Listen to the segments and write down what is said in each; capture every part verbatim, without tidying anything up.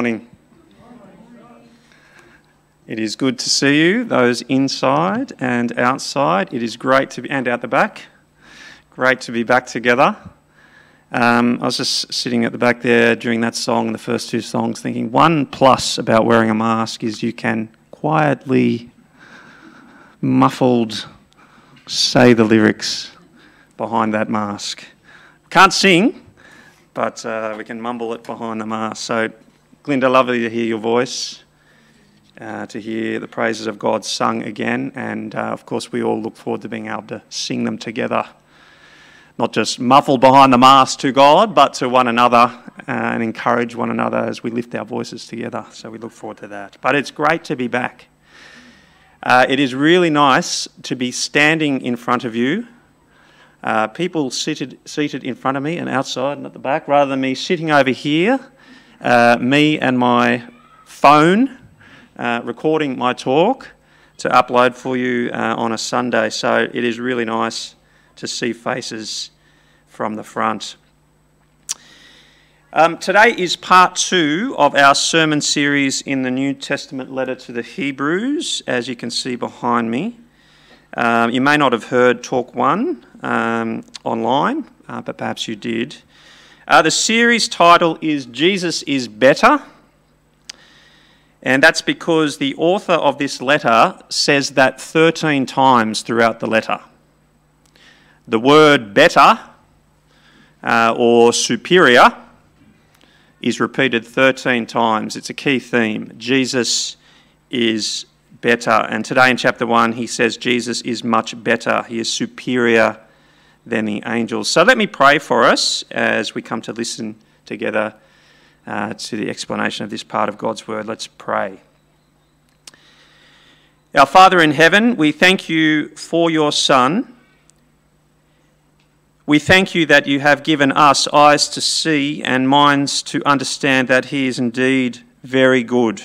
morning. It is good to see you, those inside and outside. It is great to be, and out the back, great to be back together. Um, I was just sitting at the back there during that song, the first two songs, thinking one plus about wearing a mask is you can quietly, muffled, say the lyrics behind that mask. Can't sing, but uh, we can mumble it behind the mask. So, Glinda, lovely to hear your voice. Uh, to hear the praises of God sung again, and uh, of course we all look forward to being able to sing them together, not just muffled behind the mask to God, but to one another, uh, and encourage one another as we lift our voices together. So we look forward to that. But it's great to be back. Uh, it is really nice to be standing in front of you, uh, people seated seated in front of me and outside and at the back, rather than me sitting over here, uh, me and my phone, Uh, recording my talk to upload for you uh, on a Sunday. So it is really nice to see faces from the front. Um, today is part two of our sermon series in the New Testament letter to the Hebrews, as you can see behind me. Um, you may not have heard talk one um, online, uh, but perhaps you did. Uh, the series title is Jesus is Better. And that's because the author of this letter says that thirteen times throughout the letter. The word better uh, or superior is repeated thirteen times. It's a key theme. Jesus is better. And today in chapter one, he says Jesus is much better. He is superior than the angels. So let me pray for us as we come to listen together Uh, to the explanation of this part of God's word. Let's pray. Our Father in heaven, we thank you for your Son. We thank you that you have given us eyes to see and minds to understand that he is indeed very good.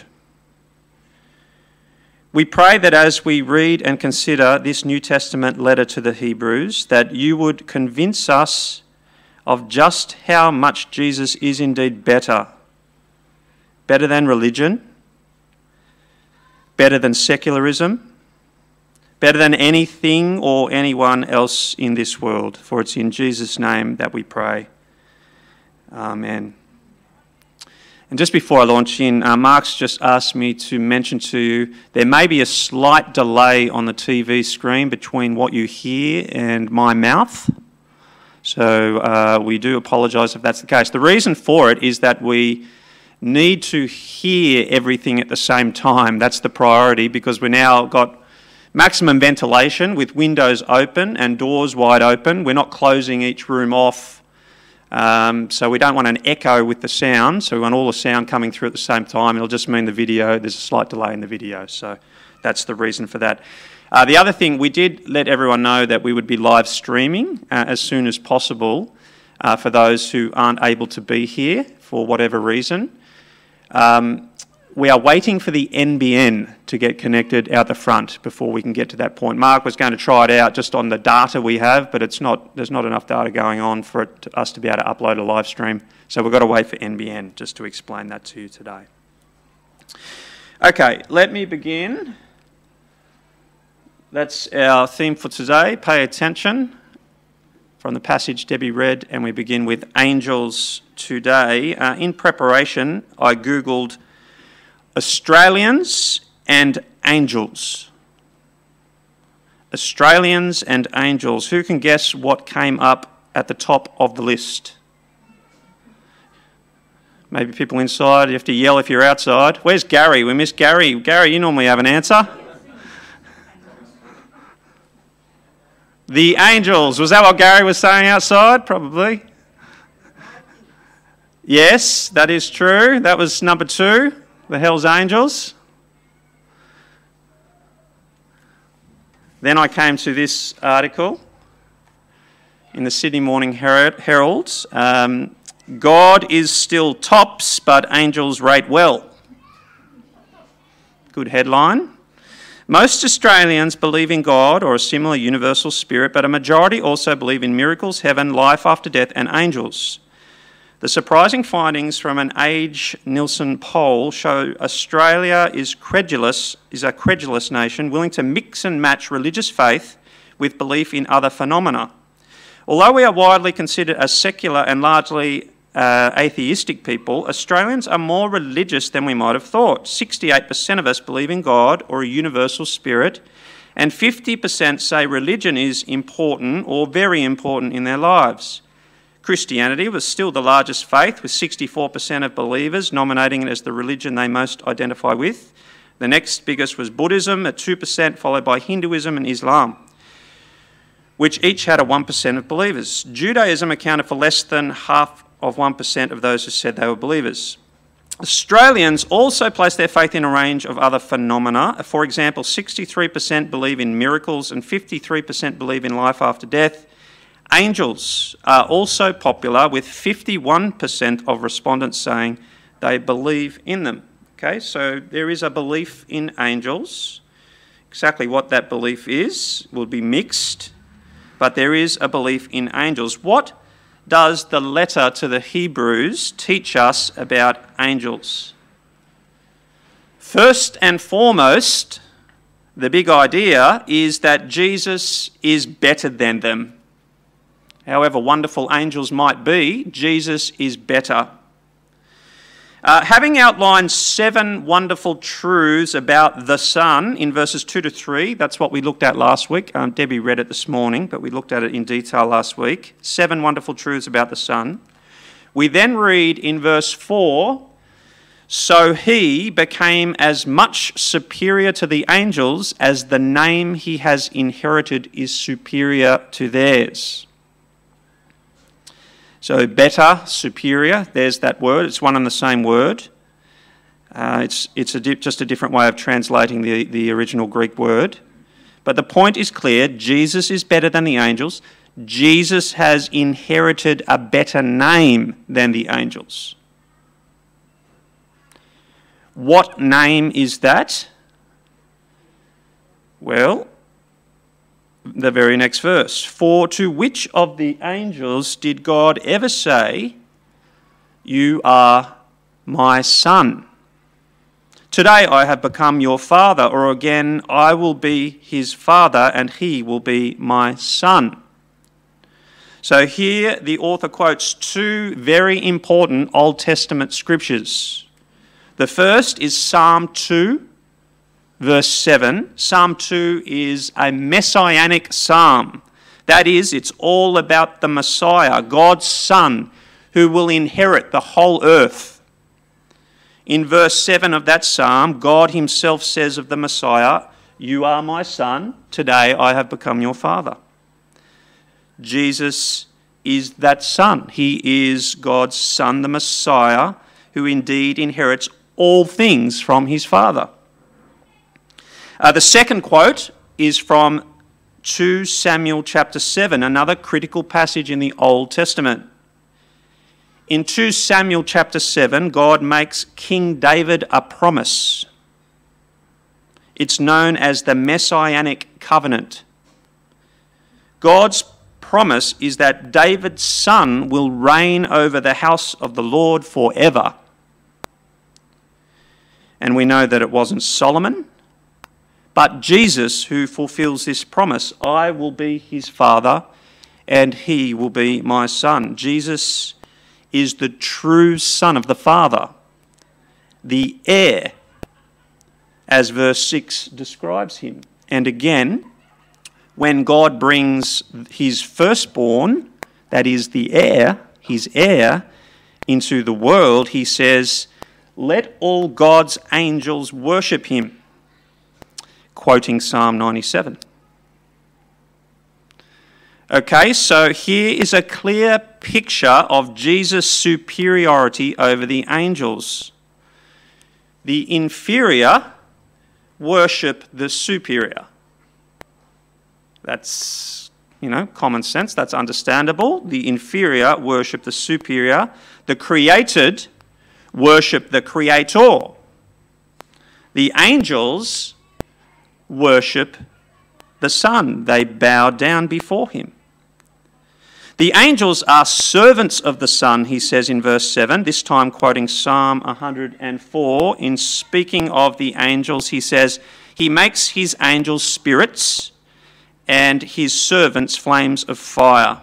We pray that as we read and consider this New Testament letter to the Hebrews, that you would convince us of just how much Jesus is indeed better. Better than religion, better than secularism, better than anything or anyone else in this world. For it's in Jesus' name that we pray. Amen. And just before I launch in, uh, Mark's just asked me to mention to you there may be a slight delay on the T V screen between what you hear and my mouth. So uh, we do apologise if that's the case. The reason for it is that we need to hear everything at the same time. That's the priority, because we've now got maximum ventilation with windows open and doors wide open. We're not closing each room off, um, so we don't want an echo with the sound, so we want all the sound coming through at the same time. It'll just mean the video, there's a slight delay in the video, so that's the reason for that. Uh, the other thing, we did let everyone know that we would be live streaming uh, as soon as possible uh, for those who aren't able to be here for whatever reason. Um, we are waiting for the N B N to get connected out the front before we can get to that point. Mark was going to try it out just on the data we have, but it's not. There's not enough data going on for it to, us to be able to upload a live stream. So we've got to wait for N B N just to explain that to you today. Okay, let me begin. That's our theme for today. Pay attention from the passage Debbie read, and we begin with angels today. Uh, in preparation, I googled Australians and angels. Australians and angels. Who can guess what came up at the top of the list? Maybe people inside. You have to yell if you're outside. Where's Gary? We missed Gary. Gary, you normally have an answer. The angels. Was that what Gary was saying outside? Probably. Yes, that is true. That was number two, the Hells Angels. Then I came to this article in the Sydney Morning Herald. Um, God is still tops, but angels rate well. Good headline. Most Australians believe in God or a similar universal spirit, but a majority also believe in miracles, heaven, life after death, and angels. The surprising findings from an Age Nielsen poll show Australia is credulous, is a credulous nation willing to mix and match religious faith with belief in other phenomena. Although we are widely considered a secular and largely uh, atheistic people, Australians are more religious than we might have thought. sixty-eight percent of us believe in God or a universal spirit, and fifty percent say religion is important or very important in their lives. Christianity was still the largest faith, with sixty-four percent of believers nominating it as the religion they most identify with. The next biggest was Buddhism at two percent, followed by Hinduism and Islam, which each had a one percent of believers. Judaism accounted for less than half of one percent of those who said they were believers. Australians also place their faith in a range of other phenomena. For example, sixty-three percent believe in miracles and fifty-three percent believe in life after death. Angels are also popular, with fifty-one percent of respondents saying they believe in them. Okay, so there is a belief in angels. Exactly what that belief is will be mixed, but there is a belief in angels. What does the letter to the Hebrews teach us about angels? First and foremost, the big idea is that Jesus is better than them. However wonderful angels might be, Jesus is better. Uh, having outlined seven wonderful truths about the Son in verses two to three, that's what we looked at last week. Um, Debbie read it this morning, but we looked at it in detail last week. Seven wonderful truths about the Son. We then read in verse four, so he became as much superior to the angels as the name he has inherited is superior to theirs. So better, superior, there's that word. It's one and the same word. Uh, it's it's a di- just a different way of translating the, the original Greek word. But the point is clear. Jesus is better than the angels. Jesus has inherited a better name than the angels. What name is that? Well, the very next verse. For to which of the angels did God ever say, you are my son? Today I have become your father, or again, I will be his father and he will be my son. So here the author quotes two very important Old Testament scriptures. The first is Psalm two, verse seven. Psalm two is a messianic psalm. That is, it's all about the Messiah, God's Son, who will inherit the whole earth. In verse seven of that psalm, God himself says of the Messiah, you are my son, today I have become your father. Jesus is that son. He is God's Son, the Messiah, who indeed inherits all things from his Father. Uh, the second quote is from Second Samuel chapter seven, another critical passage in the Old Testament. In Second Samuel chapter seven, God makes King David a promise. It's known as the Messianic Covenant. God's promise is that David's son will reign over the house of the Lord forever. And we know that it wasn't Solomon, but Jesus who fulfills this promise. I will be his father and he will be my son. Jesus is the true son of the Father, the heir, as verse six describes him. And again, when God brings his firstborn, that is the heir, his heir, into the world, he says, let all God's angels worship him. Quoting Psalm ninety-seven. Okay, so here is a clear picture of Jesus' superiority over the angels. The inferior worship the superior. That's, you know, common sense. That's understandable. The inferior worship the superior. The created worship the creator. The angels worship the Son. They bow down before him. The angels are servants of the Son, he says in verse seven, this time quoting Psalm one hundred four. In speaking of the angels, he says, he makes his angels spirits and his servants flames of fire.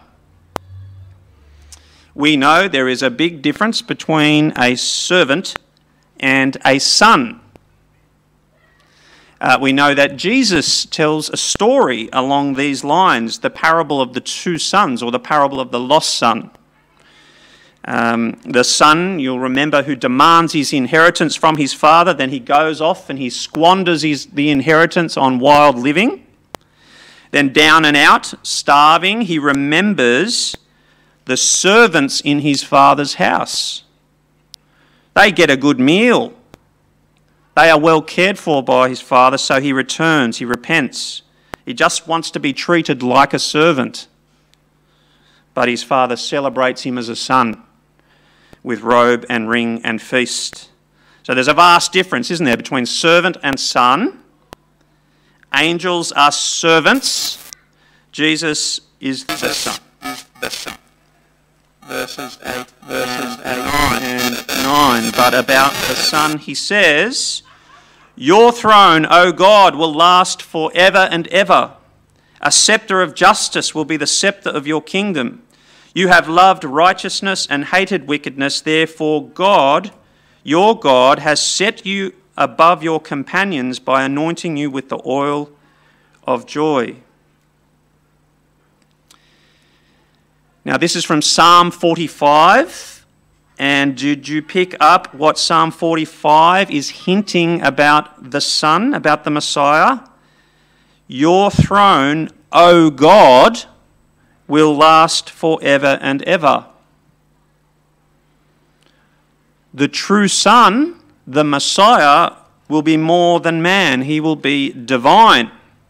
We know there is a big difference between a servant and a son. Uh, we know that Jesus tells a story along these lines, the parable of the two sons, or the parable of the lost son. Um, the son, you'll remember, who demands his inheritance from his father, then he goes off and he squanders his, the inheritance on wild living. Then down and out, starving, he remembers the servants in his father's house. They get a good meal. They are well cared for by his father, so he returns, he repents. He just wants to be treated like a servant. But his father celebrates him as a son with robe and ring and feast. So there's a vast difference, isn't there, between servant and son. Angels are servants. Jesus is the son. The son. Verses eight, verses eight and nine. But about the Son, he says, your throne, O God, will last forever and ever. A scepter of justice will be the scepter of your kingdom. You have loved righteousness and hated wickedness. Therefore, God, your God, has set you above your companions by anointing you with the oil of joy. Now, this is from Psalm forty-five, and did you pick up what Psalm forty-five is hinting about the Son, about the Messiah? Your throne, O God, will last forever and ever. The true Son, the Messiah, will be more than man. He will be divine.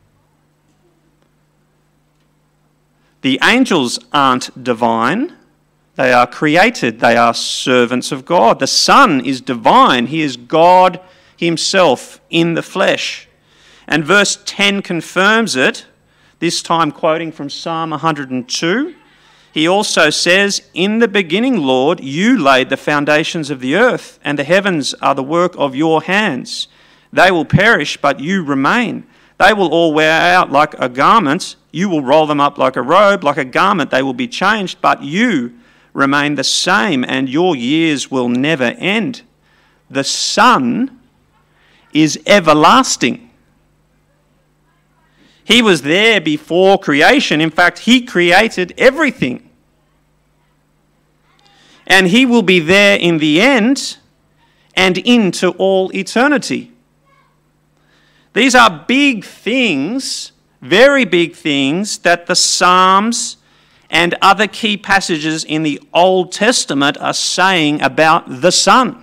The angels aren't divine. They are created. They are servants of God. The Son is divine. He is God himself in the flesh. And verse ten confirms it, this time quoting from Psalm one hundred two. He also says, in the beginning, Lord, you laid the foundations of the earth, and the heavens are the work of your hands. They will perish, but you remain. They will all wear out like a garment. You will roll them up like a robe, like a garment. They will be changed, but you remain the same, and your years will never end. The Son is everlasting. He was there before creation. In fact, he created everything. And he will be there in the end and into all eternity. These are big things, very big things, that the Psalms and other key passages in the Old Testament are saying about the Son.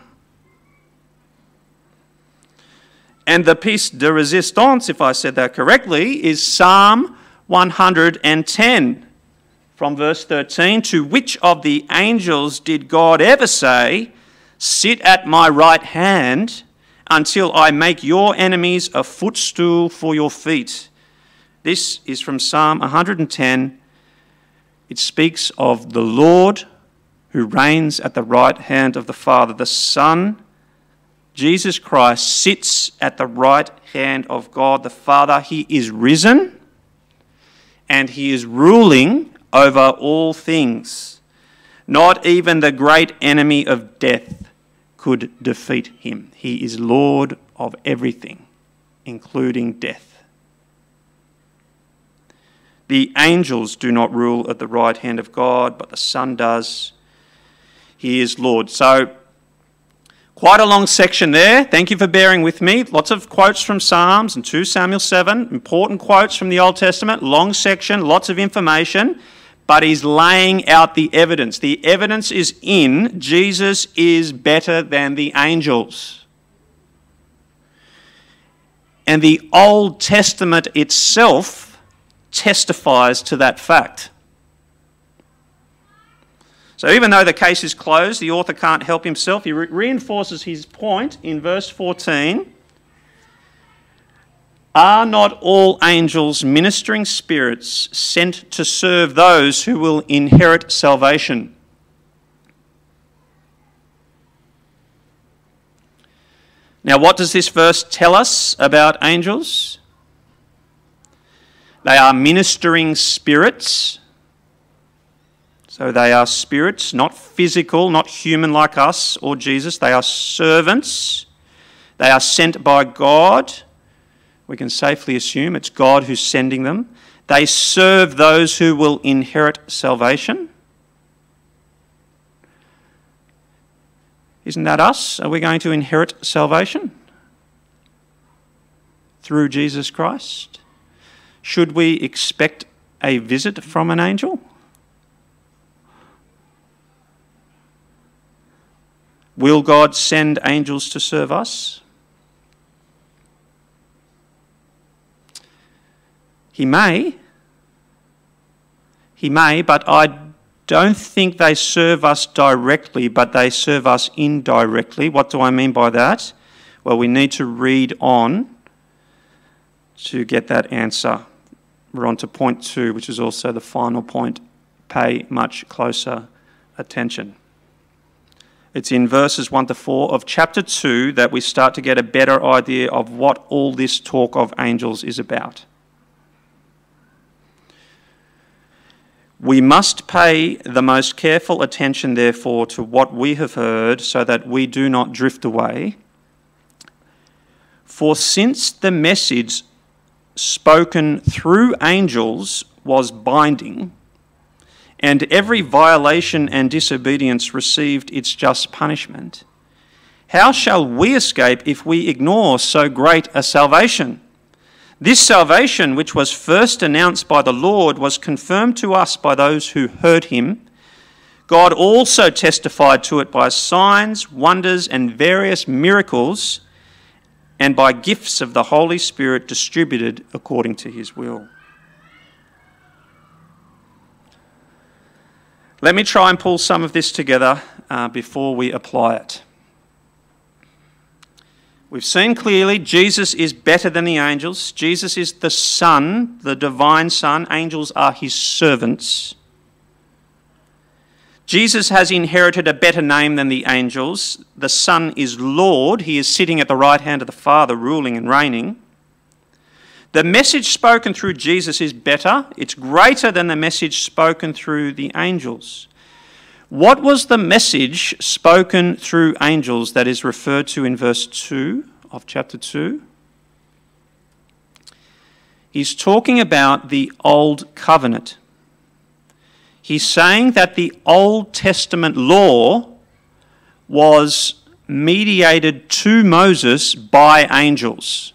And the piece de resistance, if I said that correctly, is Psalm one hundred ten, from verse thirteen. To which of the angels did God ever say, sit at my right hand until I make your enemies a footstool for your feet? This is from Psalm one hundred ten. It speaks of the Lord who reigns at the right hand of the Father. The Son, Jesus Christ, sits at the right hand of God the Father. He is risen and he is ruling over all things. Not even the great enemy of death could defeat him. He is Lord of everything, including death. The angels do not rule at the right hand of God, but the Son does. He is Lord. So, quite a long section there. Thank you for bearing with me. Lots of quotes from Psalms and two Samuel seven. Important quotes from the Old Testament. Long section, lots of information. But he's laying out the evidence. The evidence is in Jesus is better than the angels. And the Old Testament itself testifies to that fact. So even though the case is closed, the author can't help himself. He re- reinforces his point in verse fourteen. Are not all angels ministering spirits sent to serve those who will inherit salvation? Now, what does this verse tell us about angels? They are ministering spirits. So they are spirits, not physical, not human like us or Jesus. They are servants. They are sent by God. We can safely assume it's God who's sending them. They serve those who will inherit salvation. Isn't that us? Are we going to inherit salvation through Jesus Christ? Should we expect a visit from an angel? Will God send angels to serve us? He may. He may, but I don't think they serve us directly, but they serve us indirectly. What do I mean by that? Well, we need to read on to get that answer. We're on to point two, which is also the final point. Pay much closer attention. It's in verses one to four of chapter two that we start to get a better idea of what all this talk of angels is about. We must pay the most careful attention, therefore, to what we have heard so that we do not drift away. For since the message spoken through angels was binding, and every violation and disobedience received its just punishment, how shall we escape if we ignore so great a salvation? This salvation, which was first announced by the Lord, was confirmed to us by those who heard him. God also testified to it by signs, wonders, and various miracles, and by gifts of the Holy Spirit distributed according to his will. Let me try and pull some of this together uh, before we apply it. We've seen clearly Jesus is better than the angels. Jesus is the Son, the divine Son. Angels are his servants. Jesus has inherited a better name than the angels. The Son is Lord. He is sitting at the right hand of the Father, ruling and reigning. The message spoken through Jesus is better. It's greater than the message spoken through the angels. What was the message spoken through angels that is referred to in verse two of chapter two? He's talking about the Old Covenant. He's saying that the Old Testament law was mediated to Moses by angels.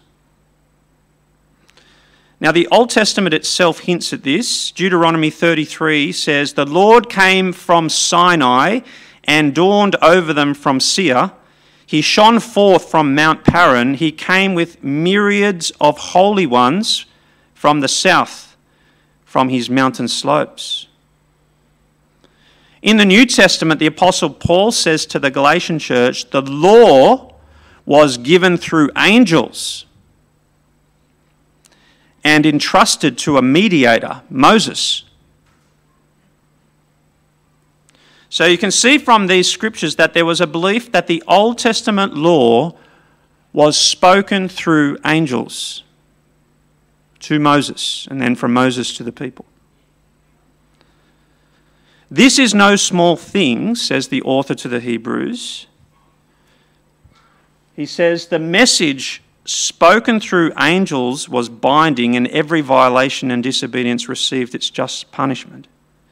Now, the Old Testament itself hints at this. Deuteronomy thirty-three says, "The Lord came from Sinai and dawned over them from Seir. He shone forth from Mount Paran. He came with myriads of holy ones from the south, from his mountain slopes." In the New Testament, the Apostle Paul says to the Galatian church, the law was given through angels and entrusted to a mediator, Moses. So you can see from these scriptures that there was a belief that the Old Testament law was spoken through angels to Moses, and then from Moses to the people. This is no small thing, says the author to the Hebrews. He says the message spoken through angels was binding, and every violation and disobedience received its just punishment.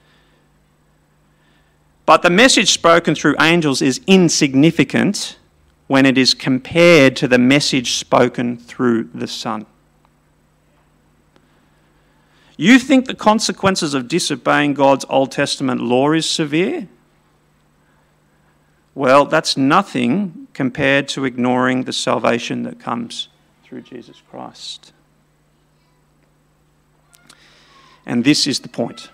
But the message spoken through angels is insignificant when it is compared to the message spoken through the Son. You think the consequences of disobeying God's Old Testament law is severe? Well, that's nothing compared to ignoring the salvation that comes through Jesus Christ. And this is the point.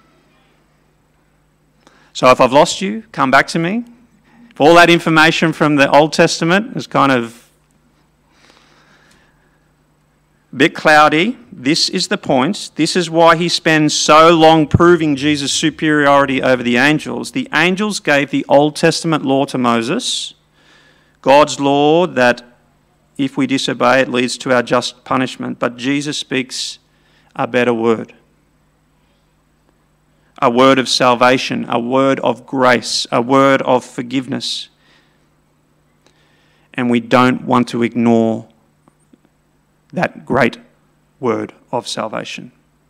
So if I've lost you, come back to me. If all that information from the Old Testament is kind of A bit cloudy. This is the point. This is why he spends so long proving Jesus' superiority over the angels. The angels gave the Old Testament law to Moses, God's law that if we disobey it leads to our just punishment. But Jesus speaks a better word. A word of salvation, a word of grace, a word of forgiveness. And we don't want to ignore that great word of salvation.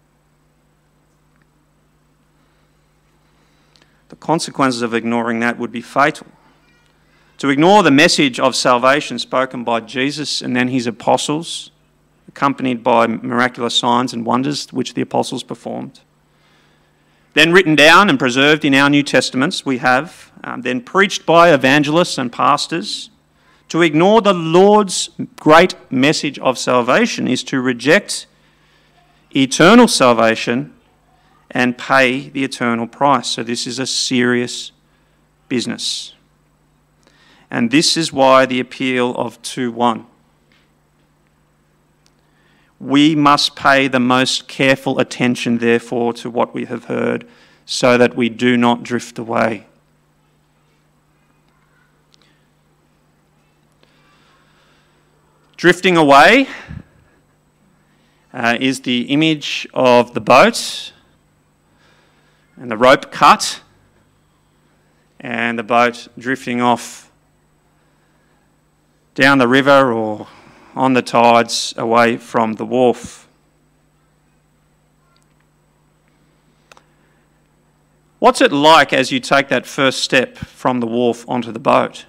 The consequences of ignoring that would be fatal. To ignore the message of salvation spoken by Jesus and then his apostles, accompanied by miraculous signs and wonders which the apostles performed, then written down and preserved in our New Testaments we have, um, then preached by evangelists and pastors. To ignore the Lord's great message of salvation is to reject eternal salvation and pay the eternal price. So this is a serious business. And this is why the appeal of two one. We must pay the most careful attention, therefore, to what we have heard, so that we do not drift away. Drifting away uh, is the image of the boat and the rope cut and the boat drifting off down the river or on the tides away from the wharf. What's it like as you take that first step from the wharf onto the boat?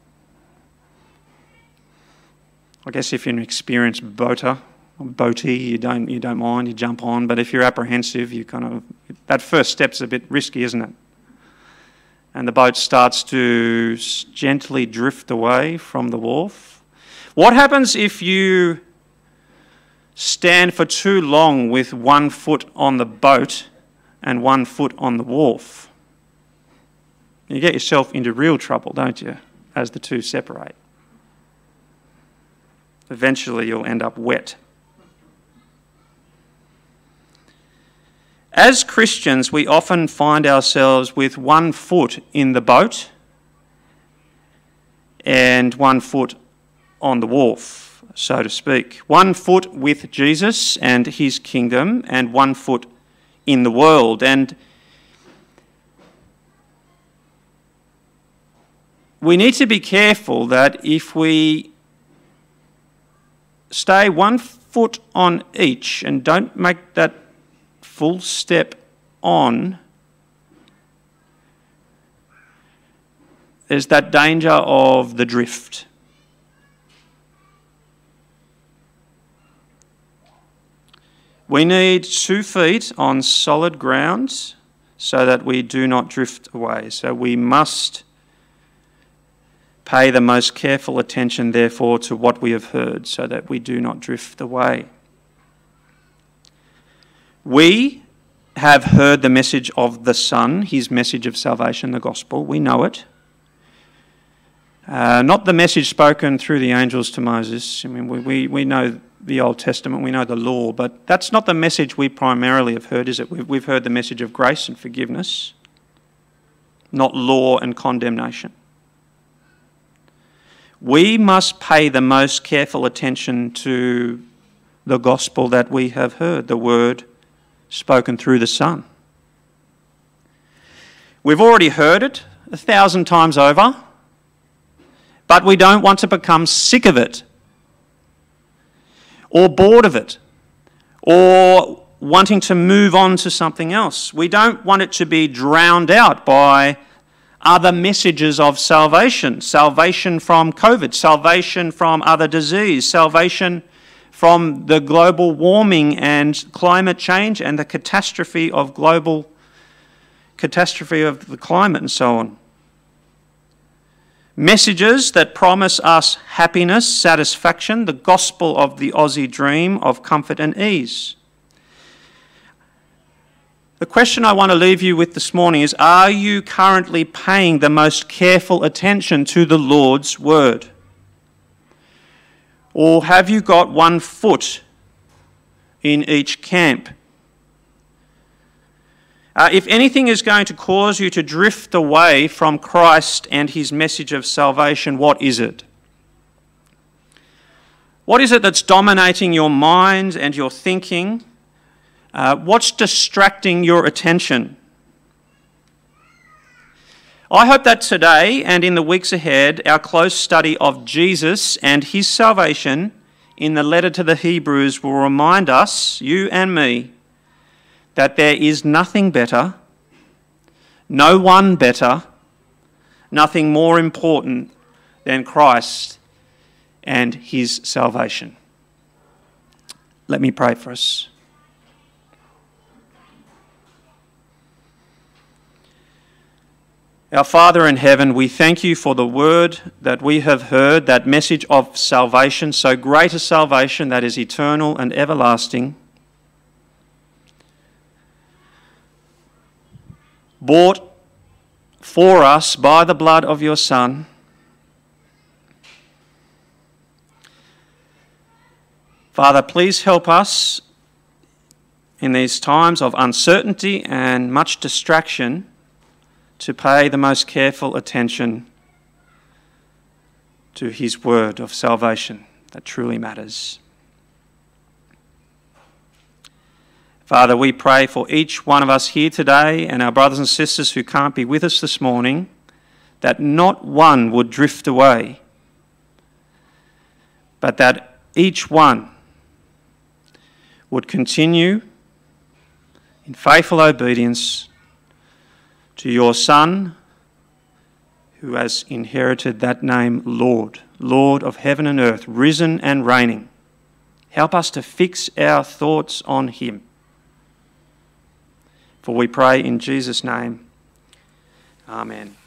I guess if you're an experienced boater, or boatie, you don't you don't mind, you jump on. But if you're apprehensive, you kind of that first step's a bit risky, isn't it? And the boat starts to gently drift away from the wharf. What happens if you stand for too long with one foot on the boat and one foot on the wharf? You get yourself into real trouble, don't you, as the two separate? Eventually you'll end up wet. As Christians, we often find ourselves with one foot in the boat and one foot on the wharf, so to speak. One foot with Jesus and his kingdom and one foot in the world. And we need to be careful that if we stay one foot on each and don't make that full step on, there's that danger of the drift. We need two feet on solid ground so that we do not drift away. So we must pay the most careful attention, therefore, to what we have heard, so that we do not drift away. We have heard the message of the Son, his message of salvation, the gospel. We know it. Uh, not the message spoken through the angels to Moses. I mean, we, we, we know the Old Testament, we know the law, but that's not the message we primarily have heard, is it? We've, we've heard the message of grace and forgiveness, not law and condemnation. We must pay the most careful attention to the gospel that we have heard, the word spoken through the Son. We've already heard it a thousand times over, but we don't want to become sick of it or bored of it or wanting to move on to something else. We don't want it to be drowned out by other messages of salvation, salvation from COVID, salvation from other disease, salvation from the global warming and climate change and the catastrophe of global catastrophe of the climate and so on. Messages that promise us happiness, satisfaction, the gospel of the Aussie dream of comfort and ease. The question I want to leave you with this morning is, are you currently paying the most careful attention to the Lord's word? Or have you got one foot in each camp. Uh, if anything is going to cause you to drift away from Christ and his message of salvation, what is it? What is it that's dominating your mind and your thinking? Uh, what's distracting your attention? I hope that today and in the weeks ahead, our close study of Jesus and his salvation in the letter to the Hebrews will remind us, you and me, that there is nothing better, no one better, nothing more important than Christ and his salvation. Let me pray for us. Our Father in heaven, we thank you for the word that we have heard, that message of salvation, so great a salvation that is eternal and everlasting, bought for us by the blood of your Son. Father, please help us in these times of uncertainty and much distraction to pay the most careful attention to his word of salvation that truly matters. Father, we pray for each one of us here today and our brothers and sisters who can't be with us this morning, that not one would drift away, but that each one would continue in faithful obedience to your Son, who has inherited that name, Lord, Lord of heaven and earth, risen and reigning. Help us to fix our thoughts on him. For we pray in Jesus' name. Amen.